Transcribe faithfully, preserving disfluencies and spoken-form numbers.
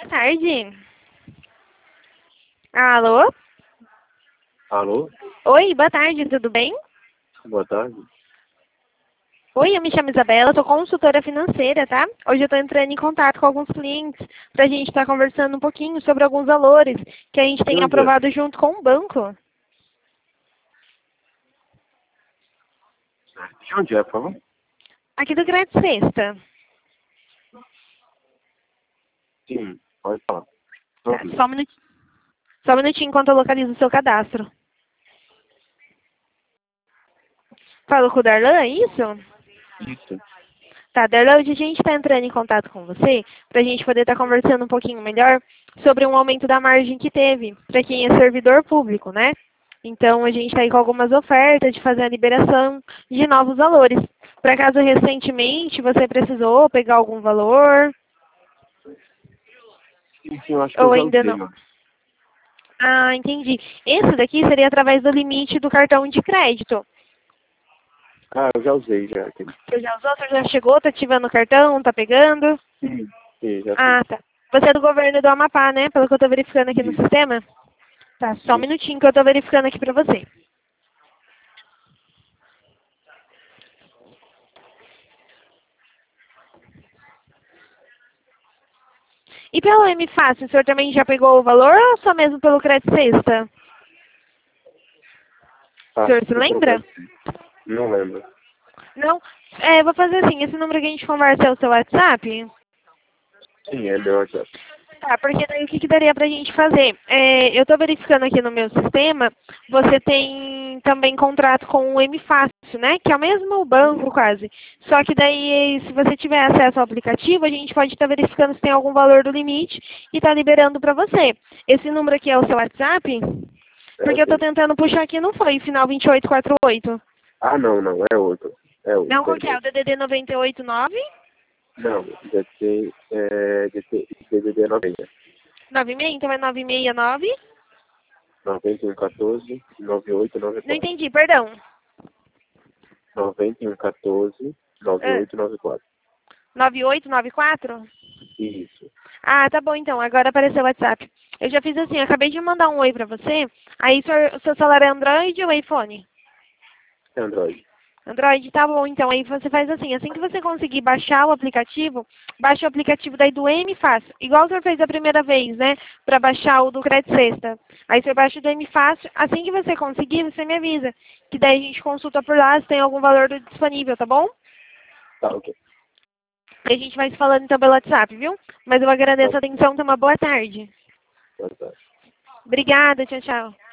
tarde. Alô? Alô? Oi, boa tarde, tudo bem? Boa tarde. Oi, eu me chamo Isabela, sou consultora financeira, tá? Hoje eu estou entrando em contato com alguns clientes para a gente estar conversando um pouquinho sobre alguns valores que a gente tem De onde é? aprovado junto com o banco. De onde é, por favor? Aqui do Crédito Sexta. Sim, pode falar. Tá, só um minutinho. Só um minutinho enquanto eu localizo o seu cadastro. Falo com o Darlan, é isso? Isso. Tá, Darlan, hoje a gente está entrando em contato com você para a gente poder estar conversando um pouquinho melhor sobre um aumento da margem que teve para quem é servidor público, né? Então, a gente está aí com algumas ofertas de fazer a liberação de novos valores. Por acaso, recentemente, você precisou pegar algum valor? Sim, sim, eu acho que Ou eu já ainda usei, não? mano. Ah, entendi. Esse daqui seria através do limite do cartão de crédito. Ah, eu já usei, já. aquele. Você já usou? Você já chegou? Tá ativando o cartão? Tá pegando? Sim, sim, já fiz. Ah, tá. Você é do governo do Amapá, né? Pelo que eu tô verificando aqui no Isso, sistema? Tá, só um isso. minutinho que eu tô verificando aqui pra você. E pelo M Fácil, o senhor também já pegou o valor ou só mesmo pelo Crédito Sexta? O Ah, senhor se eu tô no lembra? Brasil. Não lembro. Não? É, vou fazer assim, esse número que a gente conversa é o seu WhatsApp? Sim, é meu WhatsApp. Tá, porque daí o que, que daria pra gente fazer? É, eu tô verificando aqui no meu sistema, você tem também contrato com o M Fácil, né? Que é o mesmo banco quase. Só que daí, se você tiver acesso ao aplicativo, a gente pode estar verificando se tem algum valor do limite e tá liberando pra você. Esse número aqui é o seu WhatsApp? É, Porque eu tô sim. tentando puxar aqui, não foi, final vinte e oito quarenta e oito. Ah, não, não, é outro. É outro, Não, qual que é? perdão. O D D D nove oito nove? Não, D T, é, D T, D D D noventa. nove seis, então é nove seis nove? noventa e um quatorze, noventa e oito noventa e Não quatro. entendi, perdão. noventa e um quatorze, noventa e Ah, oito noventa e quatro. nove oito nove quatro? Isso. Ah, tá bom então. Agora apareceu o WhatsApp. Eu já fiz assim, eu acabei de mandar um oi pra você. Aí, o seu, o seu celular é Android ou iPhone? É Android. Android, tá bom. Então, aí você faz assim, assim que você conseguir baixar o aplicativo, baixa o aplicativo daí do M Fácil. Igual o senhor fez a primeira vez, né? Pra baixar o do Crédito Sexta. Aí você baixa o do M Fácil. Assim que você conseguir, você me avisa. Que daí a gente consulta por lá se tem algum valor disponível, tá bom? Tá, ok. E a gente vai se falando então pelo WhatsApp, viu? Mas eu Tá, agradeço a atenção. Tenha uma boa tarde. tá, tá. Obrigada, tchau, tchau.